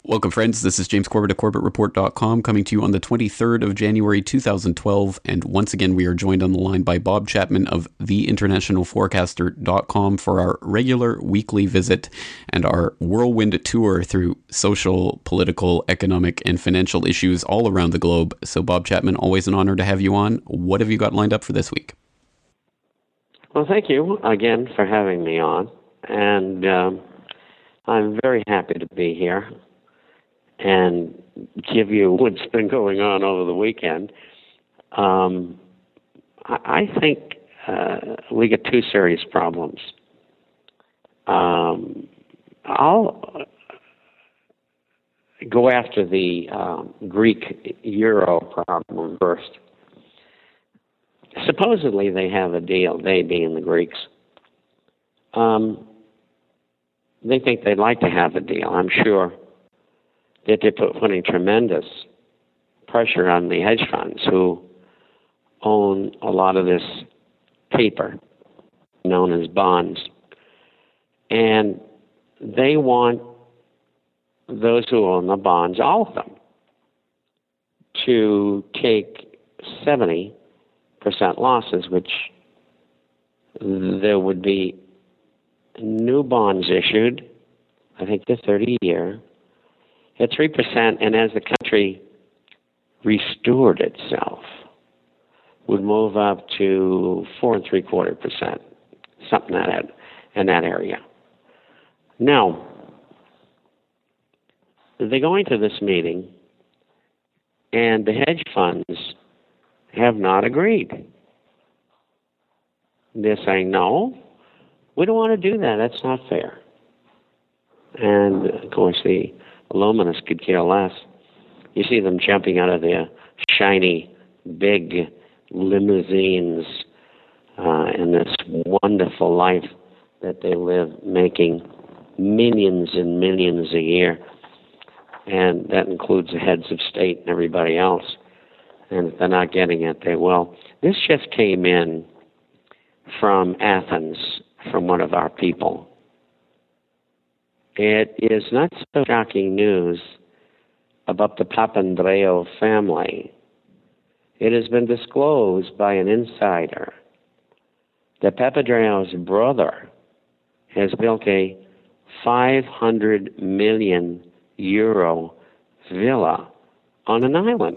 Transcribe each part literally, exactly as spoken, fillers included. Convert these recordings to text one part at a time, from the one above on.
Welcome, friends. This is James Corbett of Corbett Report dot com coming to you on the twenty-third of January, two thousand twelve. And once again, we are joined on the line by Bob Chapman of the international forecaster dot com for our regular weekly visit and our whirlwind tour through social, political, economic, and financial issues all around the globe. So, Bob Chapman, always an honor to have you on. What have you got lined up for this week? Well, thank you again for having me on. And um, I'm very happy to be here and give you what's been going on over the weekend. Um, I, I think uh, we get two serious problems. Um, I'll go after the uh, Greek euro problem first. Supposedly they have a deal, they being the Greeks. Um, they think they'd like to have a deal, I'm sure that they're putting tremendous pressure on the hedge funds who own a lot of this paper known as bonds. And they want those who own the bonds, all of them, to take seventy percent losses, which there would be new bonds issued, I think the thirty year, at three percent, and as the country restored itself, would move up to four and three quarter percent, something like that in that area. Now, they go into this meeting, and the hedge funds have not agreed. They're saying, no, we don't want to do that. That's not fair. And, of course, the Illuminists could care less. You see them jumping out of their shiny, big limousines uh, in this wonderful life that they live, making millions and millions a year. And that includes the heads of state and everybody else. And if they're not getting it, they will. This just came in from Athens, from one of our people. It is not so shocking news about the Papandreou family. It has been disclosed by an insider that Papandreou's brother has built a five hundred million euro villa on an island.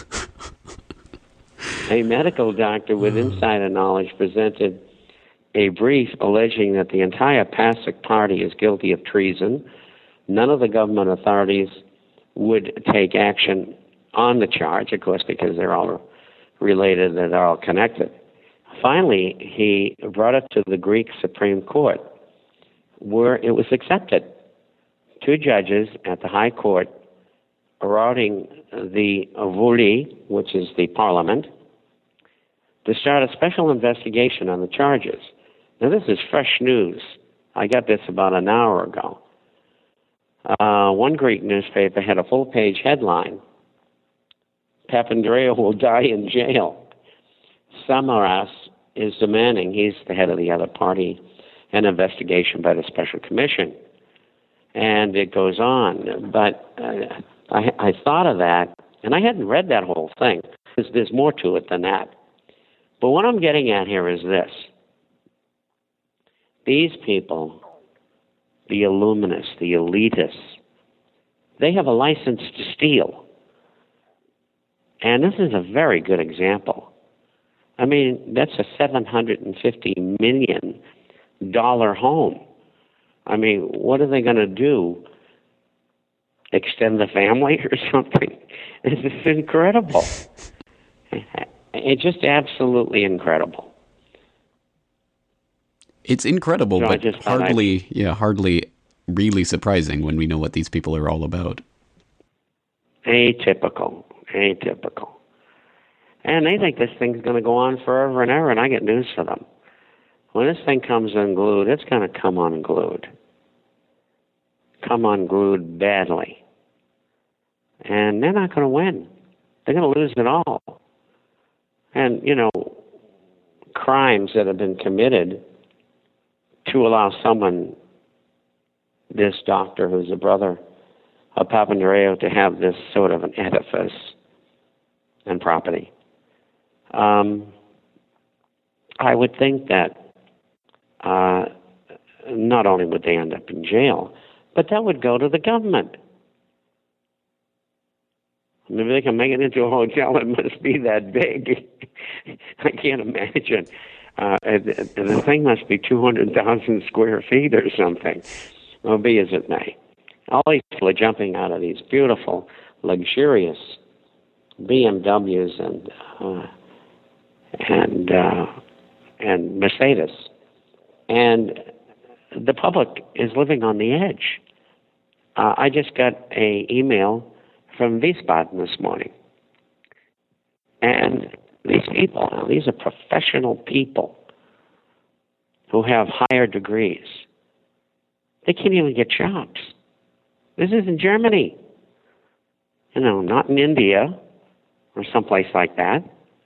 A medical doctor with insider knowledge presented a brief alleging that the entire PASIC party is guilty of treason. None of the government authorities would take action on the charge, of course, because they're all related, they're all connected. Finally, he brought it to the Greek Supreme Court, where it was accepted. Two judges at the High Court ordering the Vouli, which is the parliament, to start a special investigation on the charges. Now, this is fresh news. I got this about an hour ago. Uh, one Greek newspaper had a full-page headline, Papandreou will die in jail. Samaras is demanding, he's the head of the other party, an investigation by the special commission. And it goes on. But uh, I, I thought of that, and I hadn't read that whole thing, because there's more to it than that. But what I'm getting at here is this. These people, the Illuminists, the elitists, they have a license to steal. And this is a very good example. I mean, that's a seven hundred fifty million dollars home. I mean, what are they going to do? Extend the family or something? This is incredible. It's just absolutely incredible. It's incredible, so but hardly, yeah, hardly really surprising when we know what these people are all about. Atypical, atypical. And they think this thing's going to go on forever and ever, and I get news for them. When this thing comes unglued, it's going to come unglued. Come unglued badly. And they're not going to win. They're going to lose it all. And, you know, crimes that have been committed to allow someone, this doctor who's a brother of Papandreou to have this sort of an edifice and property. Um, I would think that uh, not only would they end up in jail, but that would go to the government. Maybe they can make it into a hotel. It must be that big. I can't imagine. Uh, the, the thing must be two hundred thousand square feet or something. Well, be as it may. All these people are jumping out of these beautiful, luxurious B M Ws and uh, and uh, and Mercedes, and the public is living on the edge. Uh, I just got a email from Wiesbaden this morning, and these people, now, these are professional people who have higher degrees. They can't even get jobs. This is in Germany, you know, not in India or someplace like that.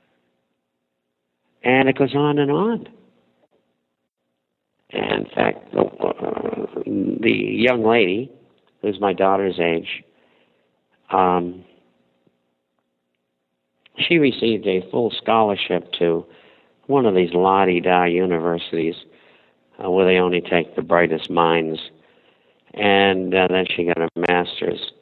And it goes on and on. And in fact, the, uh, the young lady, who's my daughter's age, um, she received a full scholarship to one of these la-di-da universities uh, where they only take the brightest minds. And uh, then she got a master's.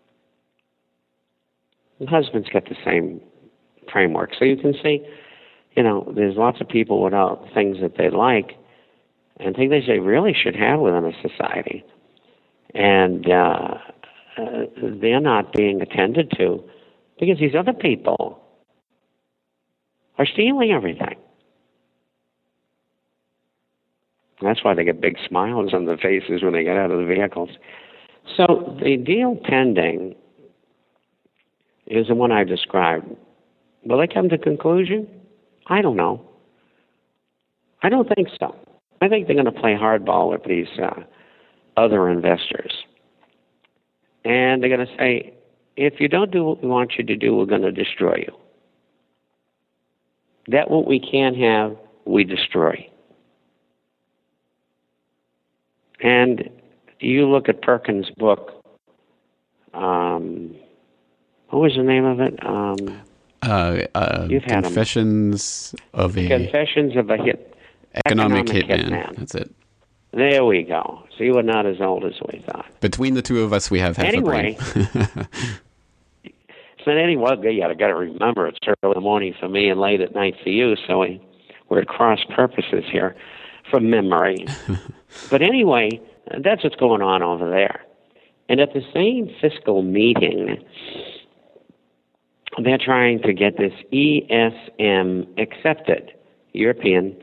The husband's got the same framework. So you can see, you know, there's lots of people without things that they like and things they say really should have within a society. And uh, uh, they're not being attended to because these other people are stealing everything. That's why they get big smiles on their faces when they get out of the vehicles. So the deal pending is the one I described. Will they come to conclusion? I don't know. I don't think so. I think they're going to play hardball with these uh, other investors. And they're going to say, if you don't do what we want you to do, we're going to destroy you. That what we can't have, we destroy. And you look at Perkins' book, um, what was the name of it? Um, uh, uh, you've had Confessions of a... Confessions of a hit, Economic, economic Hitman. Hitman. That's it. There we go. So you are not as old as we thought. Between the two of us, we have half anyway, a brain. So anyway, you got to remember it's early in the morning for me and late at night for you, so we, we're at cross purposes here from memory. But anyway, that's what's going on over there. And at the same fiscal meeting, they're trying to get this E S M accepted, European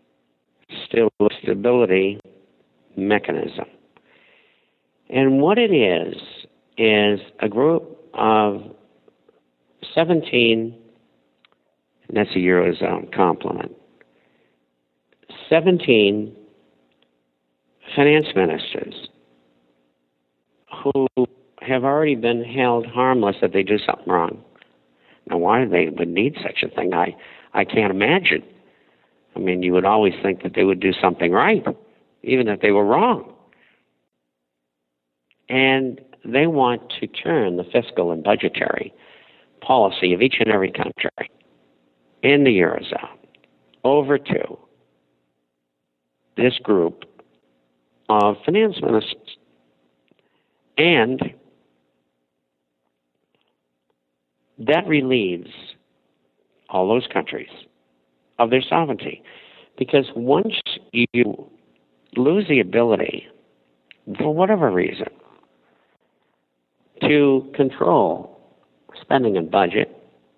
Stability Mechanism. And what it is, is a group of seventeen, and that's a Eurozone complement, seventeen finance ministers who have already been held harmless if they do something wrong. Now, why they would need such a thing, I, I can't imagine. I mean, you would always think that they would do something right, even if they were wrong. And they want to turn the fiscal and budgetary policy of each and every country in the Eurozone over to this group of finance ministers. And that relieves all those countries of their sovereignty. Because once you lose the ability, for whatever reason, to control spending and budget,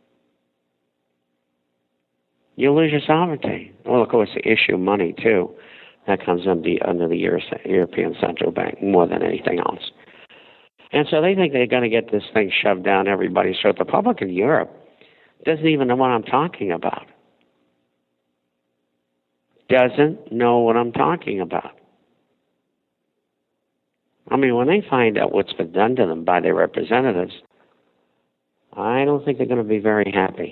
you lose your sovereignty. Well, of course, they issue money, too. That comes under the, under the European Central Bank more than anything else. And so they think they're going to get this thing shoved down everybody's throat. The public in Europe doesn't even know what I'm talking about. Doesn't know what I'm talking about. I mean, when they find out what's been done to them by their representatives, I don't think they're going to be very happy.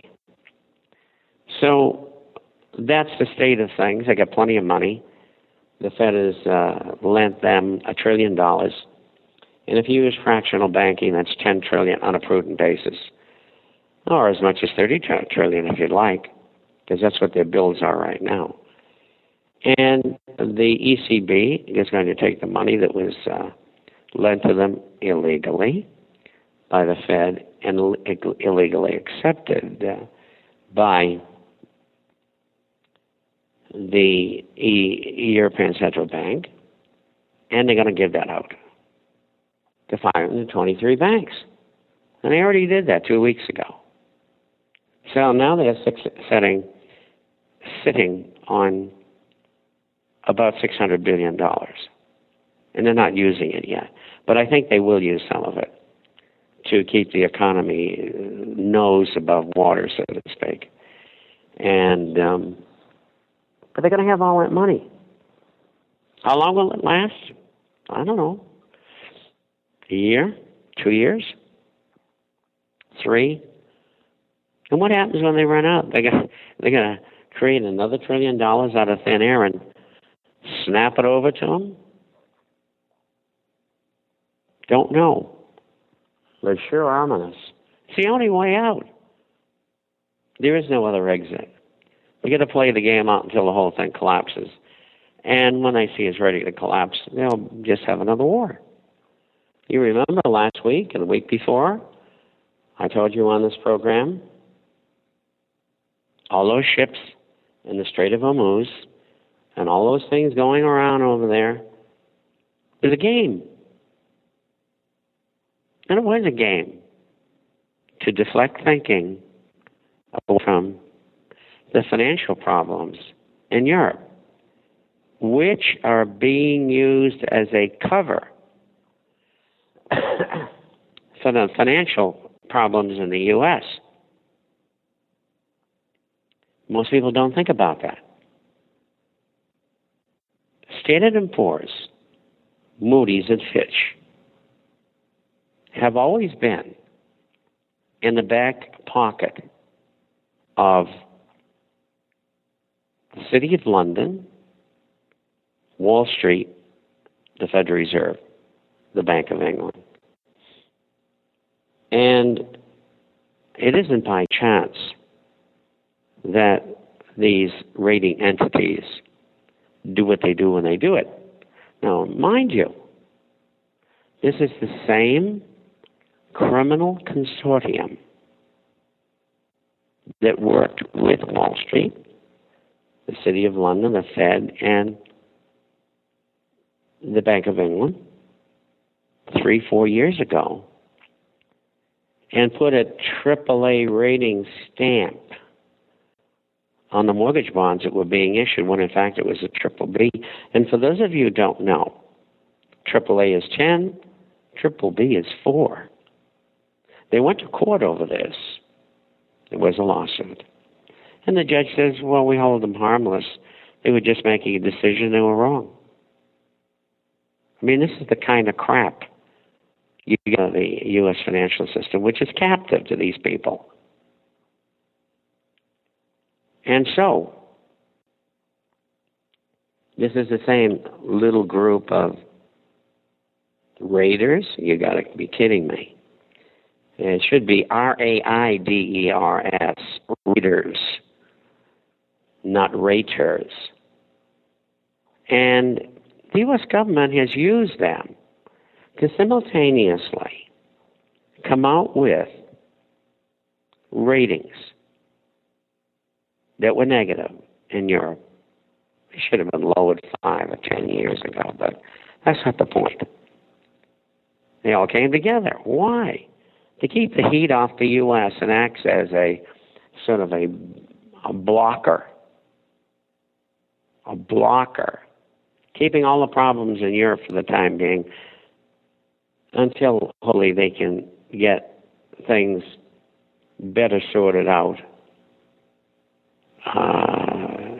So that's the state of things. They got plenty of money. The Fed has uh, lent them a trillion dollars And if you use fractional banking, that's ten trillion dollars on a prudent basis, or as much as thirty trillion dollars if you'd like, because that's what their bills are right now. And the E C B is going to take the money that was uh, lent to them illegally by the Fed and Ill- illegally accepted uh, by the e- European Central Bank, and they're going to give that out to five hundred twenty-three banks. And they already did that two weeks ago. So now they're six, setting, sitting on about six hundred billion dollars. And they're not using it yet. But I think they will use some of it to keep the economy nose above water, so to speak. And um, but they're going to have all that money. How long will it last? I don't know. A year? Two years? Three? And what happens when they run out? They're going they're going to create another trillion dollars out of thin air and snap it over to them? Don't know. But sure ominous. It's the only way out. There is no other exit. We got to play the game out until the whole thing collapses. And when they see it's ready to collapse, they'll just have another war. You remember last week and the week before, I told you on this program, all those ships in the Strait of Hormuz and all those things going around over there is a game. And it was a game to deflect thinking away from the financial problems in Europe, which are being used as a cover for the financial problems in the U S. Most people don't think about that. Standard and Poor's, Moody's, and Fitch have always been in the back pocket of the City of London, Wall Street, the Federal Reserve, the Bank of England. And it isn't by chance that these rating entities do what they do when they do it. Now, mind you, this is the same criminal consortium that worked with Wall Street, the City of London, the Fed, and the Bank of England three, four years ago, and put a triple A rating stamp on the mortgage bonds that were being issued, when in fact it was a triple B. And for those of you who don't know, triple A is ten, triple B is four. They went to court over this. There was a lawsuit. And the judge says, well, we hold them harmless. They were just making a decision. They were wrong. I mean, this is the kind of crap you get out of the U S financial system, which is captive to these people. And so, this is the same little group of raiders. You got to be kidding me. It should be R A I D E R S, raiders, not raters. And the U S government has used them to simultaneously come out with ratings that were negative in Europe. They should have been lowered five or ten years ago, but that's not the point. They all came together. Why? To keep the heat off the U S and acts as a sort of a, a blocker. A blocker. Keeping all the problems in Europe for the time being until hopefully they can get things better sorted out. Uh,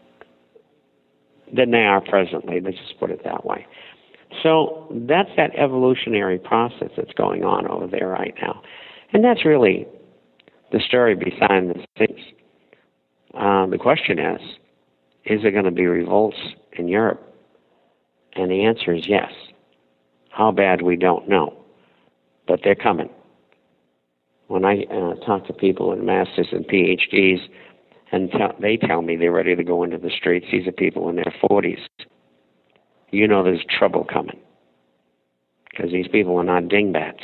than they are presently. Let's just put it that way. So that's that evolutionary process that's going on over there right now. And that's really the story behind the scenes. Uh, the question is, is there going to be revolts in Europe? And the answer is yes. How bad, we don't know. But they're coming. When I uh, talk to people with masters and P H Ds, and t- they tell me they're ready to go into the streets, these are people in their forties. You know there's trouble coming. Because these people are not dingbats.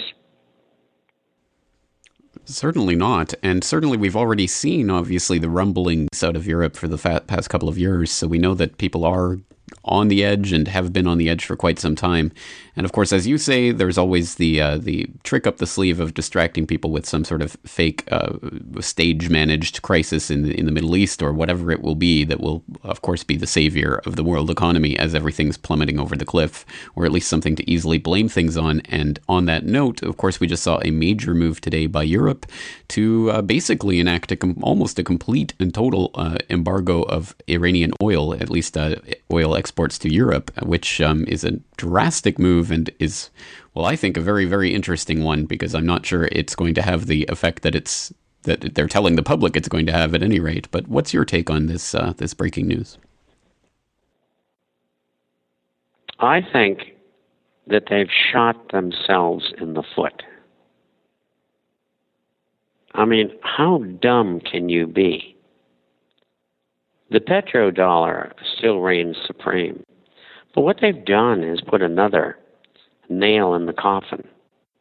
Certainly not. And certainly we've already seen, obviously, the rumblings out of Europe for the fa- past couple of years. So we know that people are on the edge and have been on the edge for quite some time. And of course, as you say, there's always the uh, the trick up the sleeve of distracting people with some sort of fake uh, stage-managed crisis in the, in the Middle East or whatever it will be that will, of course, be the savior of the world economy as everything's plummeting over the cliff, or at least something to easily blame things on. And on that note, of course, we just saw a major move today by Europe to uh, basically enact a com- almost a complete and total uh, embargo of Iranian oil, at least uh, oil exports to Europe, which um, is a drastic move and is, well, I think a very, very interesting one, because I'm not sure it's going to have the effect that it's that they're telling the public it's going to have at any rate. But what's your take on this uh, this breaking news? I think that they've shot themselves in the foot. I mean, how dumb can you be? The petrodollar still reigns supreme. But what they've done is put another nail in the coffin.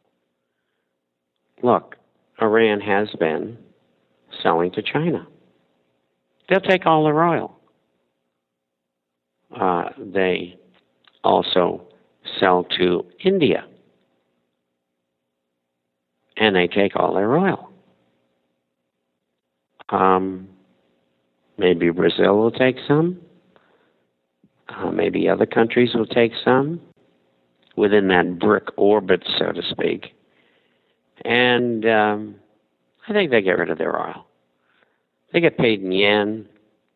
Look, Iran has been selling to China. They'll take all their oil. Uh, they also sell to India. And they take all their oil. Um, maybe Brazil will take some. Uh, maybe other countries will take some within that brick orbit, so to speak. And um, I think they get rid of their oil. They get paid in yen,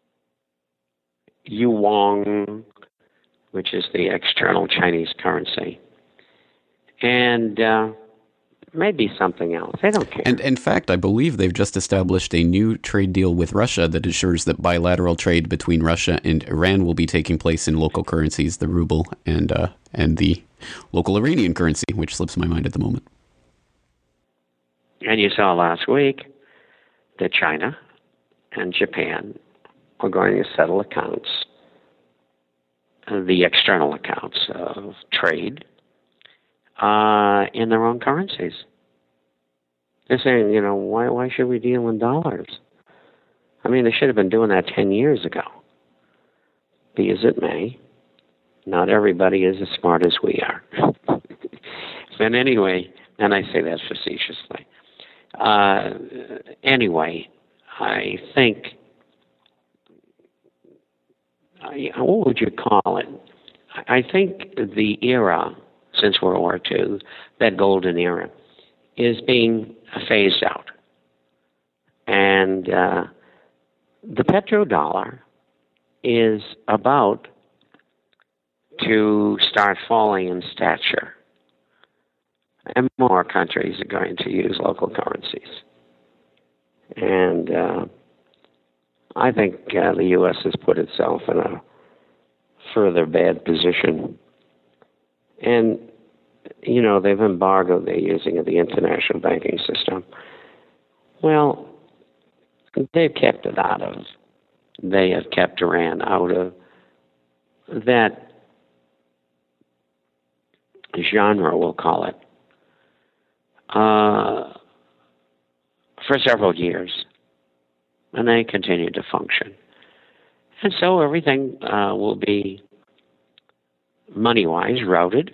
yuan, which is the external Chinese currency, and uh, maybe something else. They don't care. And in fact, I believe they've just established a new trade deal with Russia that assures that bilateral trade between Russia and Iran will be taking place in local currencies, the ruble and uh, and the local Iranian currency, which slips my mind at the moment. And you saw last week that China and Japan are going to settle accounts, uh, the external accounts of trade, uh, in their own currencies. They're saying, you know, why why should we deal in dollars? I mean, they should have been doing that ten years ago. Be as it may, not everybody is as smart as we are. But anyway, and I say that facetiously. Uh, anyway, I think, I, what would you call it? I think the era since World War Two, that golden era, is being phased out. And uh, the petrodollar is about to start falling in stature. And more countries are going to use local currencies. And uh, I think uh, the U S has put itself in a further bad position. And, you know, they've embargoed their using of the international banking system. Well, they've kept it out of, they have kept Iran out of that genre, we'll call it, uh, for several years. And they continue to function. And so everything uh, will be money-wise routed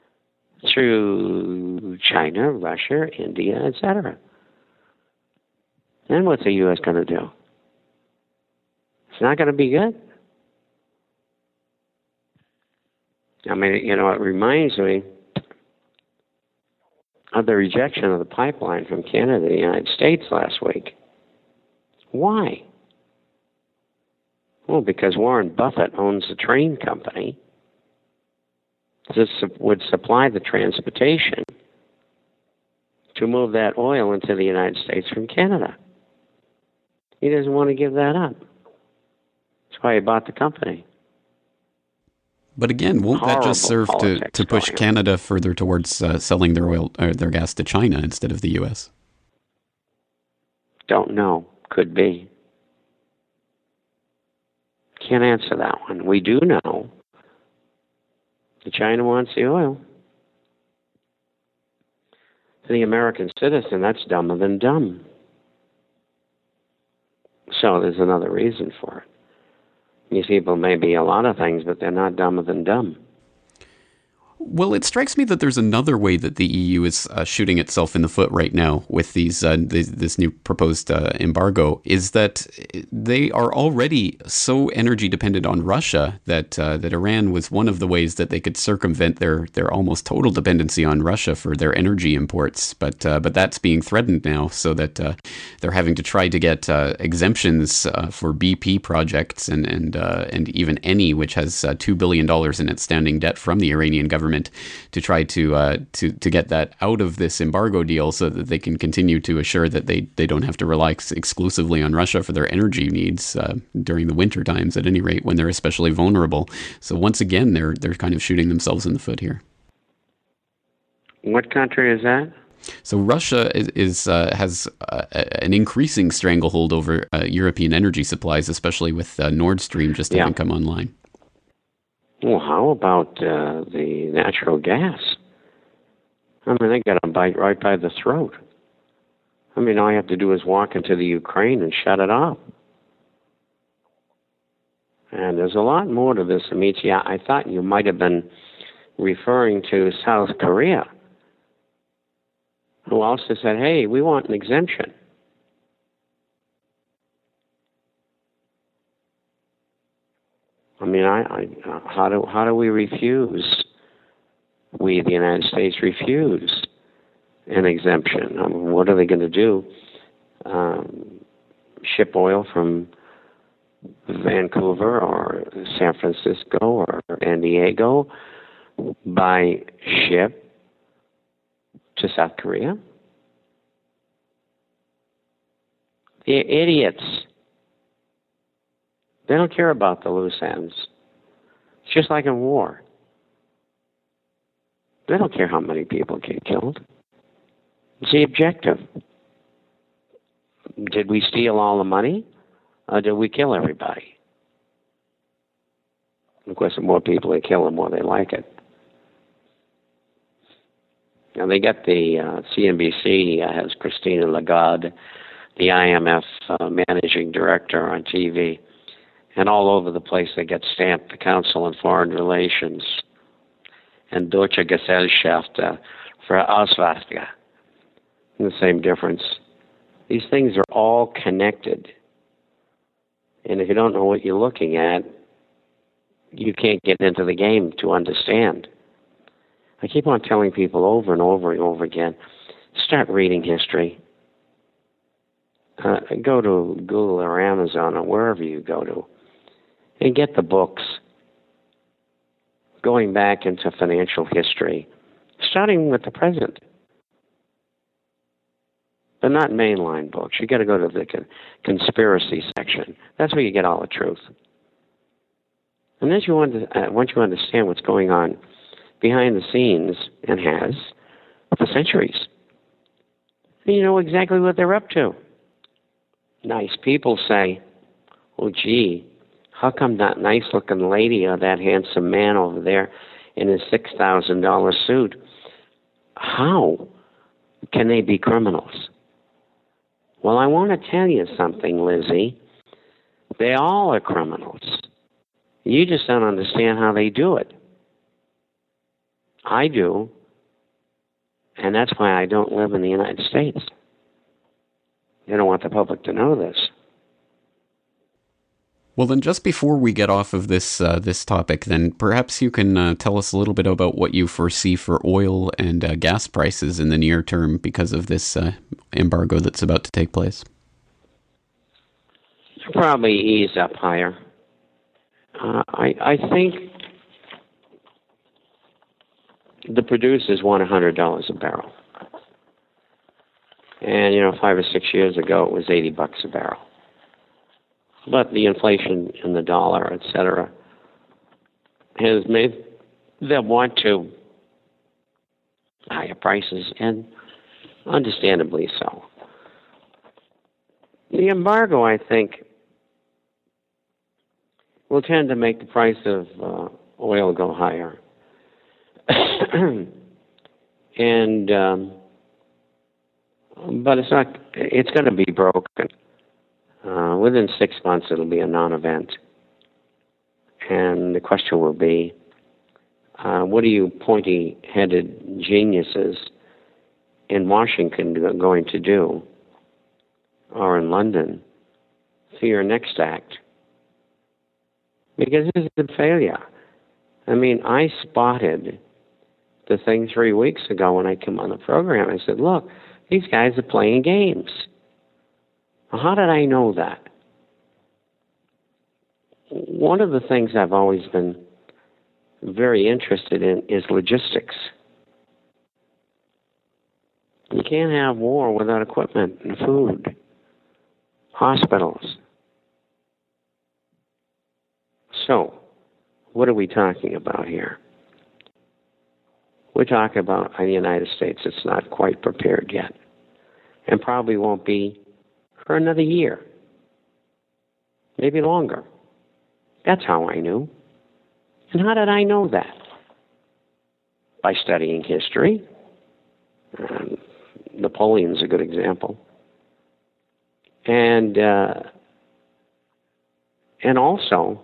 through China, Russia, India, et cetera. Then what's the U S going to do? It's not going to be good. I mean, you know, it reminds me of the rejection of the pipeline from Canada to the United States last week. Why? Well, because Warren Buffett owns a train company that would supply the transportation to move that oil into the United States from Canada. He doesn't want to give that up. That's why he bought the company. But again, won't that just serve to, to push Canada further towards uh, selling their oil or their gas to China instead of the U S? Don't know. Could be. Can't answer that one. We do know that China wants the oil. To the American citizen, that's dumber than dumb. So there's another reason for it. These people may be a lot of things, but they're not dumber than dumb. Well, it strikes me that there's another way that the E U is uh, shooting itself in the foot right now with these uh, this, this new proposed uh, embargo, is that they are already so energy dependent on Russia that uh, that Iran was one of the ways that they could circumvent their their almost total dependency on Russia for their energy imports. But uh, but that's being threatened now, so that uh, they're having to try to get uh, exemptions uh, for B P projects and and uh, and even Eni, which has uh, two billion dollars in outstanding debt from the Iranian government, to try to uh, to to get that out of this embargo deal, so that they can continue to assure that they, they don't have to rely ex- exclusively on Russia for their energy needs uh, during the winter times, at any rate, when they're especially vulnerable. So once again, they're they're kind of shooting themselves in the foot here. What country is that? So Russia is, is uh, has uh, an increasing stranglehold over uh, European energy supplies, especially with uh, Nord Stream just having yeah. come online. Well, how about uh, the natural gas? I mean, they got a bite right by the throat. I mean, all you have to do is walk into the Ukraine and shut it off. And there's a lot more to this, Amici. I thought you might have been referring to South Korea, who also said, hey, we want an exemption. I mean, I, I, how do how do we refuse? We, the United States, refuse an exemption. I mean, what are they going to do? Um, ship oil from Vancouver or San Francisco or San Diego by ship to South Korea? They're idiots. They don't care about the loose ends. It's just like in war. They don't care how many people get killed. It's the objective. Did we steal all the money? Or did we kill everybody? Of course, the more people they kill, the more they like it. Now, they got the uh, C N B C uh, has Christine Lagarde, the I M F uh, managing director, on T V. And all over the place, they get stamped the Council on Foreign Relations and Deutsche Gesellschaft uh, für Auswärtige. The same difference. These things are all connected. And if you don't know what you're looking at, you can't get into the game to understand. I keep on telling people over and over and over again, start reading history. Uh, go to Google or Amazon or wherever you go to, and get the books going back into financial history, starting with the present. But not mainline books. You got to go to the con- conspiracy section. That's where you get all the truth. And then you under, uh, once you understand what's going on behind the scenes, and has for centuries, then you know exactly what they're up to. Nice people say, "Oh, gee, how come that nice-looking lady or that handsome man over there in his six thousand dollars suit, how can they be criminals?" Well, I want to tell you something, Lizzie. They all are criminals. You just don't understand how they do it. I do. And that's why I don't live in the United States. They don't want the public to know this. Well, then, just before we get off of this uh, this topic, then perhaps you can uh, tell us a little bit about what you foresee for oil and uh, gas prices in the near term because of this uh, embargo that's about to take place. Probably ease up higher. Uh, I, I think the producers want one hundred dollars a barrel. And, you know, five or six years ago, it was eighty bucks a barrel. But the inflation in the dollar, et cetera, has made them want to higher prices, and understandably so. The embargo, I think, will tend to make the price of uh, oil go higher. and um, but it's not. It's going to be broken. Uh, within six months, it'll be a non-event. And the question will be, uh, what are you pointy-headed geniuses in Washington going to do, or in London, for your next act? Because this is a failure. I mean, I spotted the thing three weeks ago when I came on the program. I said, look, these guys are playing games. Well, how did I know that? One of the things I've always been very interested in is logistics. You can't have war without equipment and food, hospitals. So, what are we talking about here? We're talking about the United States that's not quite prepared yet, and probably won't be for another year, maybe longer. That's how I knew. And how did I know that? By studying history. Um, Napoleon's a good example. And uh, and also,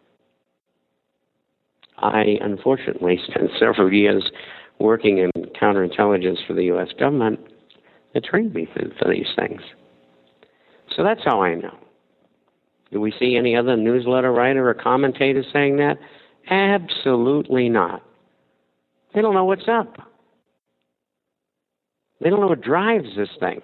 I unfortunately spent several years working in counterintelligence for the U S government that trained me for, for these things. So that's how I know. Do we see any other newsletter writer or commentator saying that? Absolutely not. They don't know what's up. They don't know what drives this thing.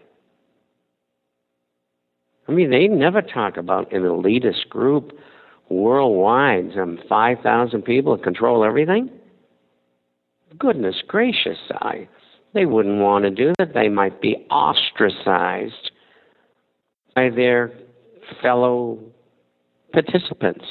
I mean, they never talk about an elitist group worldwide, some five thousand people that control everything. Goodness gracious, I, they wouldn't want to do that. They might be ostracized by their fellow participants.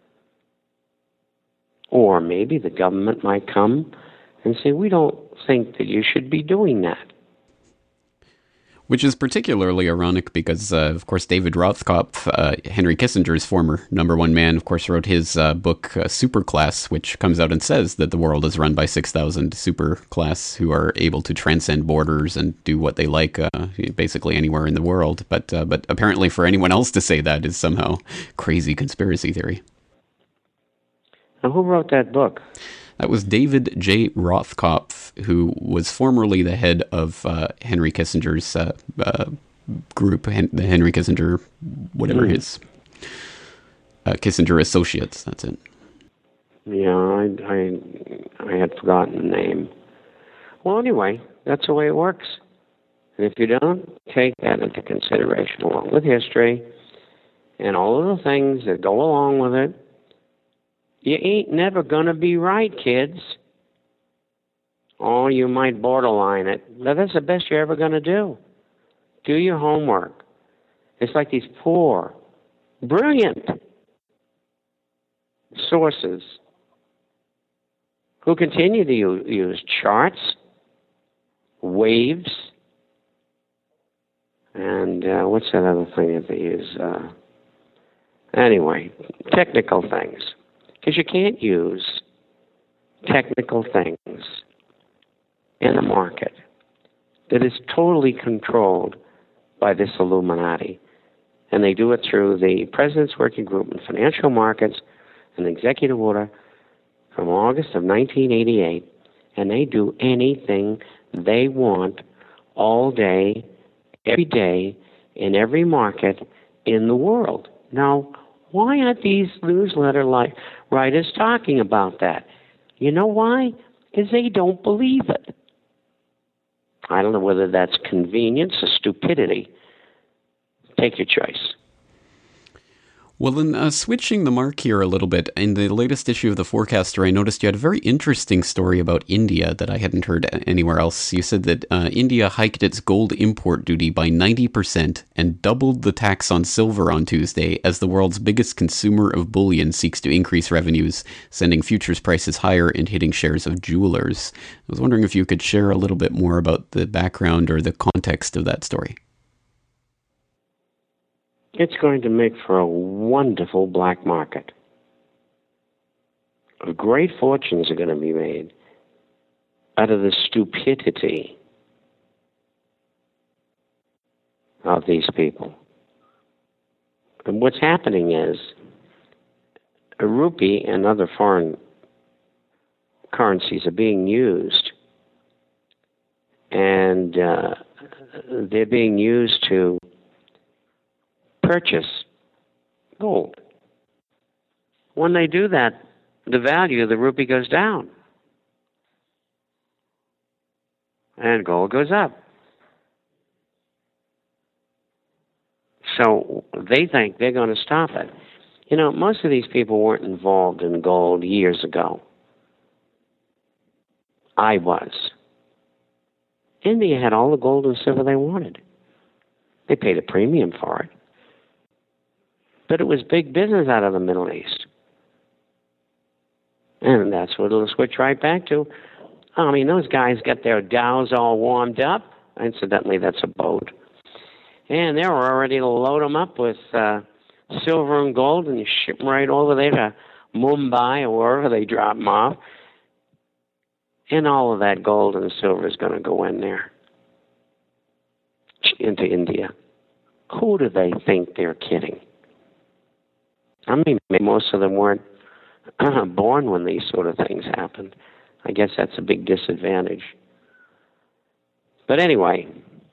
Or maybe the government might come and say, we don't think that you should be doing that. Which is particularly ironic because, uh, of course, David Rothkopf, uh, Henry Kissinger's former number one man, of course, wrote his uh, book, uh, Superclass, which comes out and says that the world is run by six thousand superclass who are able to transcend borders and do what they like, uh, basically anywhere in the world. But uh, but apparently for anyone else to say that is somehow crazy conspiracy theory. Now, who wrote that book? That was David J. Rothkopf, who was formerly the head of uh, Henry Kissinger's uh, uh, group, Hen- the Henry Kissinger, whatever mm. his, uh, Kissinger Associates, that's it. Yeah, I, I, I had forgotten the name. Well, anyway, that's the way it works. And if you don't take that into consideration, along with history and all of the things that go along with it, you ain't never going to be right, kids. Oh, you might borderline it, but that's the best you're ever going to do. Do your homework. It's like these poor, brilliant sources who continue to use charts, waves, and uh, what's that other thing that they use? Uh, anyway, technical things. Because you can't use technical things in a market that is totally controlled by this Illuminati. And they do it through the President's Working Group in Financial Markets, an executive order from August of nineteen eighty-eight. And they do anything they want all day, every day, in every market in the world. Now, why aren't these newsletter li- writers talking about that? You know why? Because they don't believe it. I don't know whether that's convenience or stupidity. Take your choice. Well, then, uh, switching the mark here a little bit, in the latest issue of The Forecaster, I noticed you had a very interesting story about India that I hadn't heard anywhere else. You said that uh, India hiked its gold import duty by ninety percent and doubled the tax on silver on Tuesday as the world's biggest consumer of bullion seeks to increase revenues, sending futures prices higher and hitting shares of jewelers. I was wondering if you could share a little bit more about the background or the context of that story. It's going to make for a wonderful black market. Great fortunes are going to be made out of the stupidity of these people. And what's happening is a rupee and other foreign currencies are being used, and uh, they're being used to purchase gold. When they do that, the value of the rupee goes down and gold goes up. So they think they're going to stop it. You know, most of these people weren't involved in gold years ago. I was. India had all the gold and silver they wanted. They paid a premium for it. But it was big business out of the Middle East. And that's what it'll switch right back to. I mean, those guys got their dhows all warmed up. Incidentally, that's a boat. And they were ready to load them up with uh, silver and gold and ship them right over there to Mumbai or wherever they drop them off. And all of that gold and silver is going to go in there, into India. Who do they think they're kidding? I mean, most of them weren't uh, born when these sort of things happened. I guess that's a big disadvantage. But anyway,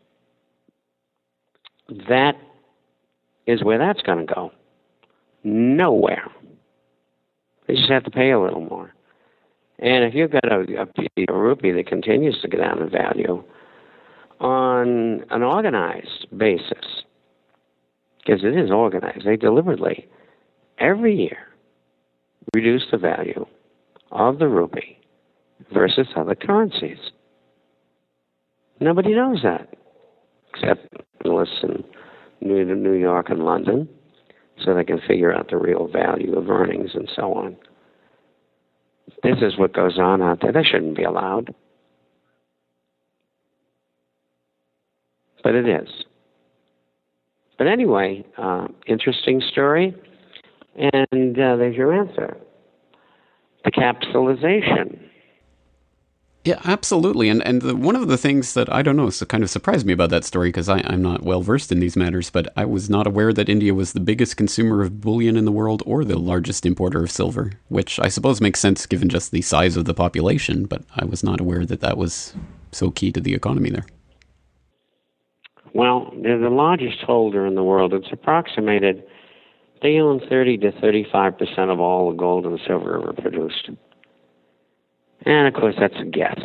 that is where that's going to go. Nowhere. They just have to pay a little more. And if you've got a, a, a rupee that continues to go down in value on an organized basis, because it is organized, they deliberately every year reduce the value of the rupee versus other currencies. Nobody knows that, except analysts in New York and London, so they can figure out the real value of earnings and so on. This is what goes on out there. That shouldn't be allowed. But it is. But anyway, uh, interesting story. And uh, there's your answer. The capitalization. Yeah, absolutely. And and the, one of the things that, I don't know, so kind of surprised me about that story, because I'm not well versed in these matters, but I was not aware that India was the biggest consumer of bullion in the world or the largest importer of silver, which I suppose makes sense given just the size of the population, but I was not aware that that was so key to the economy there. Well, they're the largest holder in the world. It's approximated they own thirty to thirty-five percent of all the gold and silver ever produced. And, of course, that's a guess.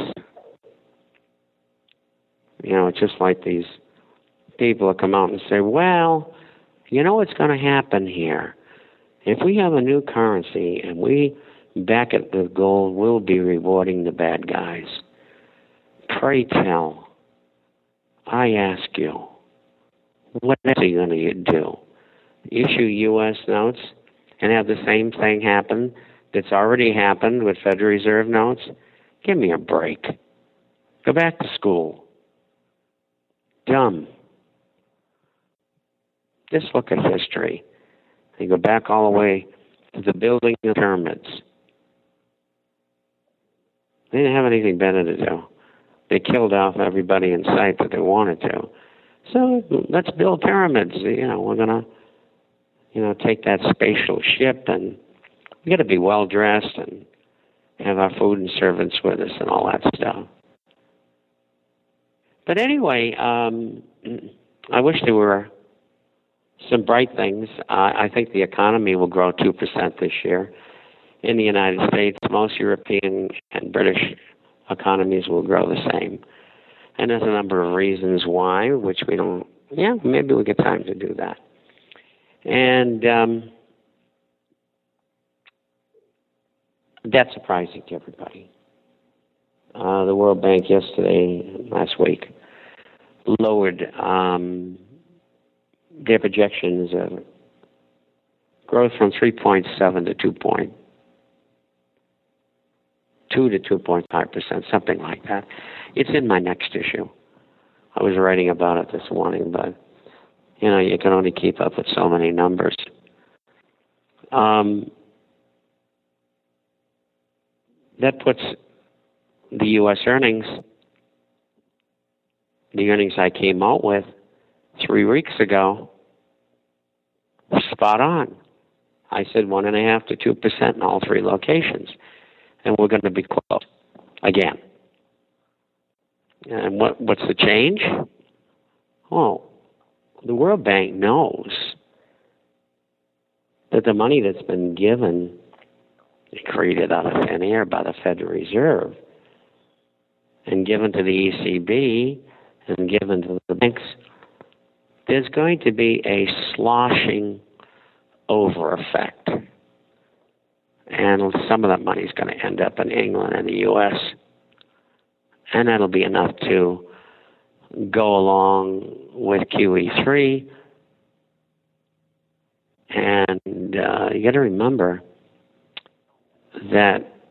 You know, it's just like these people that come out and say, well, you know what's going to happen here? If we have a new currency and we back it with gold, we'll be rewarding the bad guys. Pray tell, I ask you, what are you going to do? Issue U S notes and have the same thing happen that's already happened with Federal Reserve notes? Give me a break. Go back to school. Dumb. Just look at history. You go back all the way to the building of the pyramids. They didn't have anything better to do. They killed off everybody in sight that they wanted to. So let's build pyramids. You know, we're going to, you know, take that spatial ship, and we got to be well dressed and have our food and servants with us and all that stuff. But anyway, um, I wish there were some bright things. Uh, I think the economy will grow two percent this year. In the United States, most European and British economies will grow the same. And there's a number of reasons why, which we don't, yeah, maybe we'll get time to do that. And um, That's surprising to everybody. Uh, the World Bank yesterday, last week, lowered um, their projections of growth from three point seven to two point two to two point five percent, something like that. It's in my next issue. I was writing about it this morning, but, you know, you can only keep up with so many numbers. Um, that puts the U S earnings, the earnings I came out with three weeks ago, spot on. I said one and a half to two percent in all three locations, and we're going to be close again. And what what's the change? Oh, the World Bank knows that the money that's been given, created out of thin air by the Federal Reserve, and given to the E C B and given to the banks, there's going to be a sloshing over effect. And some of that money is going to end up in England and the U S, and that'll be enough to go along with Q E three. And uh, you got to remember that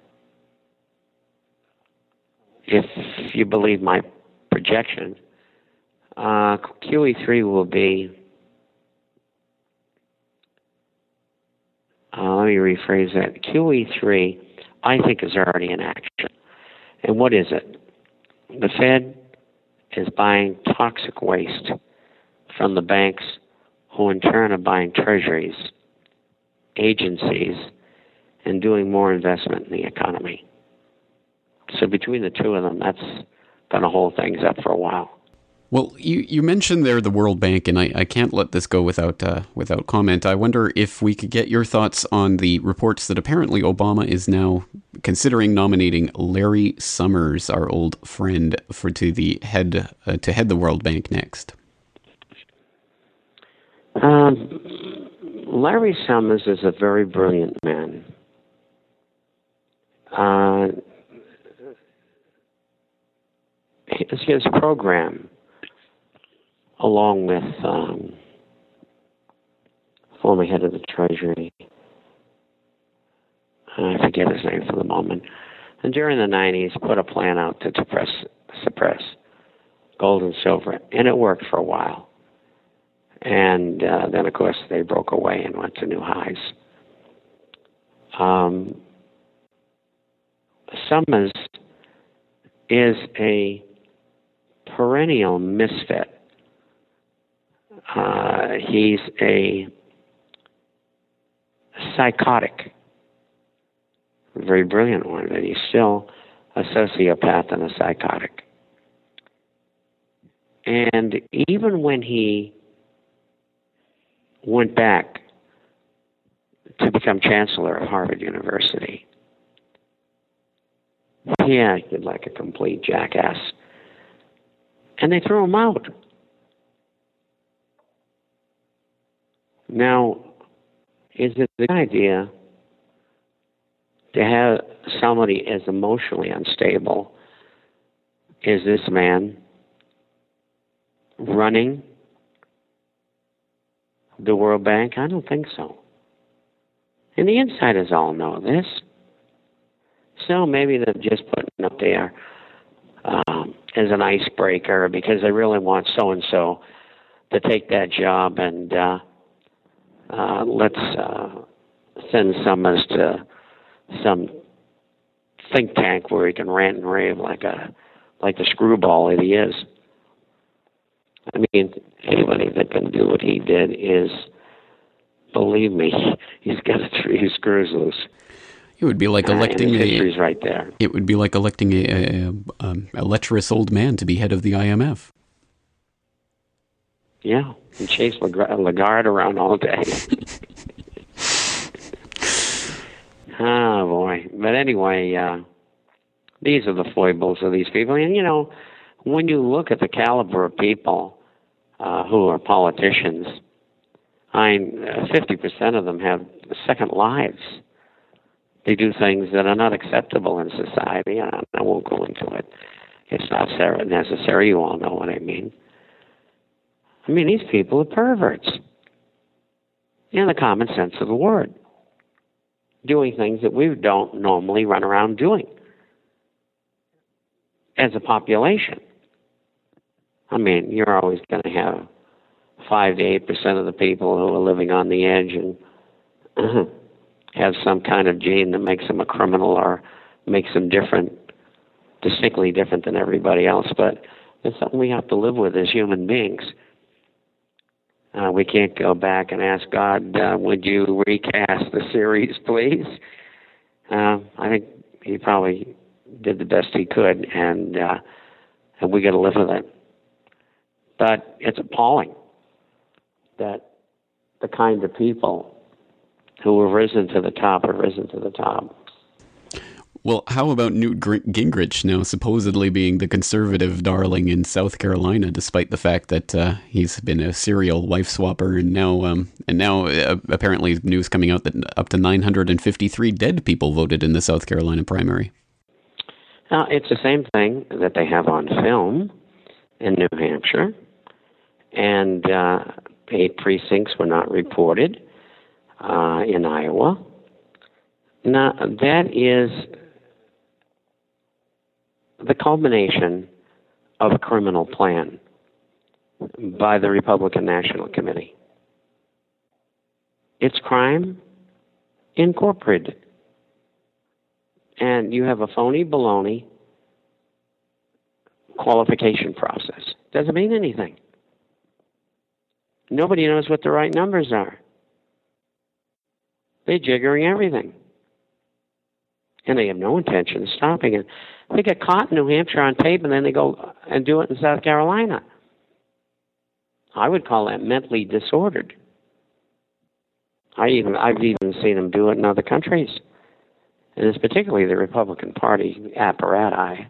if you believe my projection, uh, Q E three will be, uh, let me rephrase that, Q E three I think is already in action. And what is it? The Fed is buying toxic waste from the banks, who in turn are buying treasuries, agencies, and doing more investment in the economy. So between the two of them, that's going to hold things up for a while. Well, you, you mentioned there the World Bank, and I, I can't let this go without uh, without comment. I wonder if we could get your thoughts on the reports that apparently Obama is now considering nominating Larry Summers, our old friend, for to the head uh, to head the World Bank next. Um, Larry Summers is a very brilliant man. Uh, his, his program, along with um, former head of the Treasury, I forget his name for the moment, and during the nineties put a plan out to suppress, suppress gold and silver, and it worked for a while. And uh, then, of course, they broke away and went to new highs. Um, Summers is a perennial misfit. Uh, he's a psychotic, very brilliant one, but he's still a sociopath and a psychotic. And even when he went back to become chancellor of Harvard University, he acted like a complete jackass. And they threw him out. Now, is it a good idea to have somebody as emotionally unstable as this man running the World Bank? I don't think so. And the insiders all know this. So maybe they're just putting it up there um, as an icebreaker because they really want so-and-so to take that job, and uh, uh, let's uh, send Summers to some think tank where he can rant and rave like a like the screwball that he is. I mean, anybody that can do what he did is, believe me, he's got three screws loose. It would be like electing uh, a. Right there. It would be like electing a, a, a, a lecherous old man to be head of the I M F. Yeah, and chase Lagarde around all day. Oh boy! But anyway, uh, these are the foibles of these people, and you know, when you look at the caliber of people uh, who are politicians, I mean, fifty percent of them have second lives. They do things that are not acceptable in society. I, I won't go into it. It's not necessary. You all know what I mean. I mean, these people are perverts in the common sense of the word, doing things that we don't normally run around doing as a population. I mean, you're always going to have five to eight percent of the people who are living on the edge and uh, have some kind of gene that makes them a criminal or makes them different, distinctly different than everybody else. But it's something we have to live with as human beings. Uh, we can't go back and ask God, uh, would you recast the series, please? Uh, I think he probably did the best he could, and uh, and we got to live with it. But it's appalling that the kind of people who have risen to the top have risen to the top. Well, how about Newt Gingrich now supposedly being the conservative darling in South Carolina, despite the fact that uh, he's been a serial wife swapper, and now um, and now uh, apparently news coming out that up to nine hundred fifty-three dead people voted in the South Carolina primary. Uh, it's the same thing that they have on film in New Hampshire, and uh, eight precincts were not reported uh, in Iowa. Now, that is the culmination of a criminal plan by the Republican National Committee. It's crime incorporated. And you have a phony baloney qualification process. Doesn't mean anything. Nobody knows what the right numbers are. They're jiggering everything. And they have no intention of stopping it. They get caught in New Hampshire on tape, and then they go and do it in South Carolina. I would call that mentally disordered. I even, I've even seen them do it in other countries. And it's particularly the Republican Party apparatus.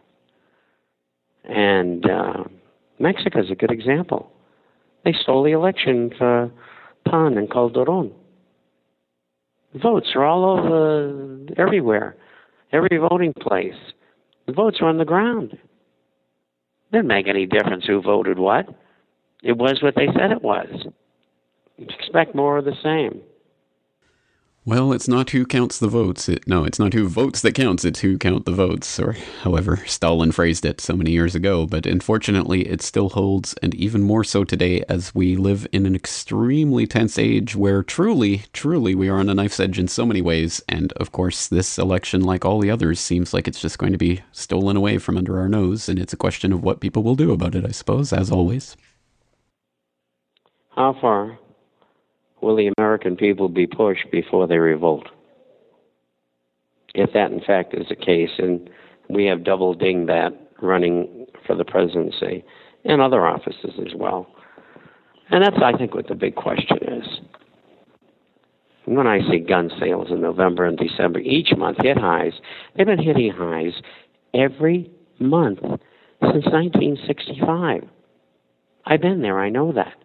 And uh, Mexico is a good example. They stole the election for Pan and Calderon. Votes are all over, everywhere. Every voting place. The votes are on the ground. Didn't make any difference who voted what. It was what they said it was. Expect more of the same. Well, it's not who counts the votes. It, no, it's not who votes that counts. It's who count the votes, or however Stalin phrased it so many years ago. But unfortunately, it still holds, and even more so today as we live in an extremely tense age where truly, truly we are on a knife's edge in so many ways. And of course, this election, like all the others, seems like it's just going to be stolen away from under our nose. And it's a question of what people will do about it, I suppose, as always. How far will the American people be pushed before they revolt? If that, in fact, is the case, and we have Double Dingbat running for the presidency and other offices as well. And that's, I think, what the big question is. When I see gun sales in November and December, each month hit highs, they've been hitting highs every month since nineteen sixty-five. I've been there, I know that.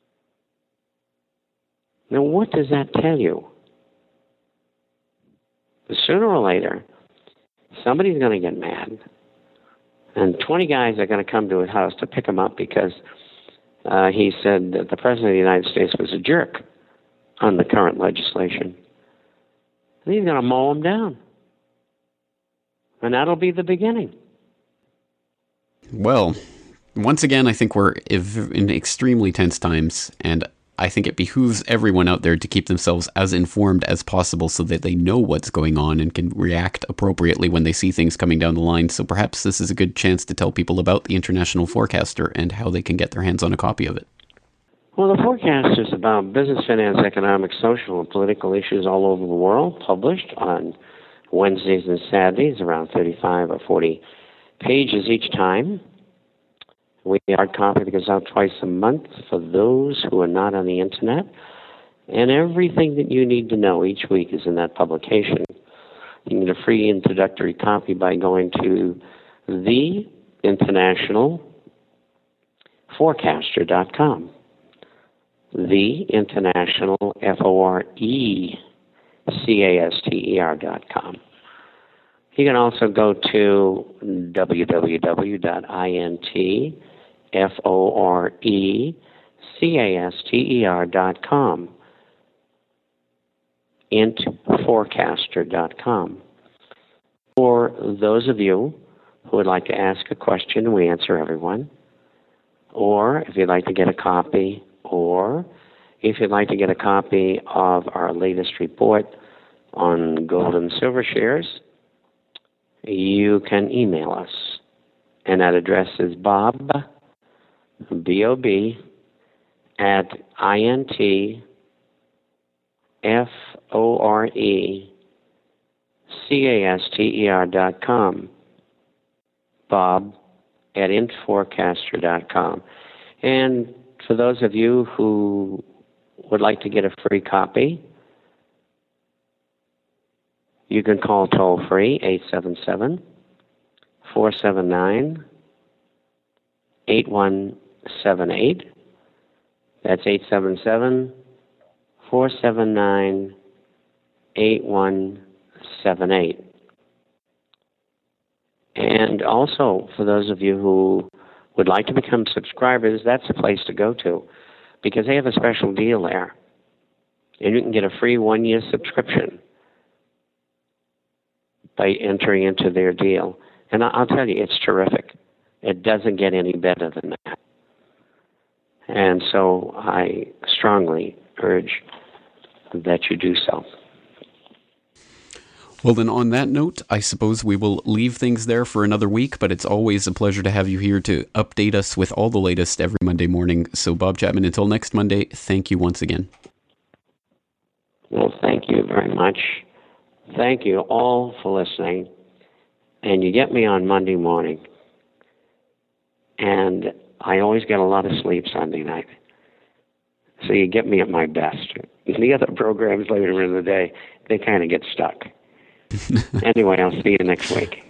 Now, what does that tell you? Sooner or later, somebody's going to get mad, and twenty guys are going to come to his house to pick him up because uh, he said that the President of the United States was a jerk on the current legislation. And he's going to mow him down. And that'll be the beginning. Well, once again, I think we're in extremely tense times, and I think it behooves everyone out there to keep themselves as informed as possible so that they know what's going on and can react appropriately when they see things coming down the line. So perhaps this is a good chance to tell people about the International Forecaster and how they can get their hands on a copy of it. Well, the Forecaster is about business, finance, economic, social, and political issues all over the world, published on Wednesdays and Saturdays, around thirty-five or forty pages each time. We hard copy that goes out twice a month for those who are not on the internet. And everything that you need to know each week is in that publication. You can get a free introductory copy by going to the international forecaster dot com. The International, F O R E C A S T E R dot com. You can also go to w w w dot intforecaster dot com, int forecaster dot com. For those of you who would like to ask a question, we answer everyone. Or if you'd like to get a copy, or if you'd like to get a copy of our latest report on gold and silver shares, you can email us. And that address is Bob, B O B, at I N T F O R E C A S T E R dot com. Bob at int forecaster dot com. And for those of you who would like to get a free copy, you can call toll-free eight seven seven, four seven nine, eight one seven eight. That's eight seven seven, four seven nine, eight one seven eight. And also, for those of you who would like to become subscribers, that's the place to go to, because they have a special deal there. And you can get a free one-year subscription by entering into their deal. And I'll tell you, it's terrific. It doesn't get any better than that. And so I strongly urge that you do so. Well, then on that note, I suppose we will leave things there for another week, but it's always a pleasure to have you here to update us with all the latest every Monday morning. So, Bob Chapman, until next Monday, thank you once again. Well, thank you very much. Thank you all for listening. And you get me on Monday morning. And I always get a lot of sleep Sunday night. So you get me at my best. The other programs later in the day, they kind of get stuck. Anyway, I'll see you next week.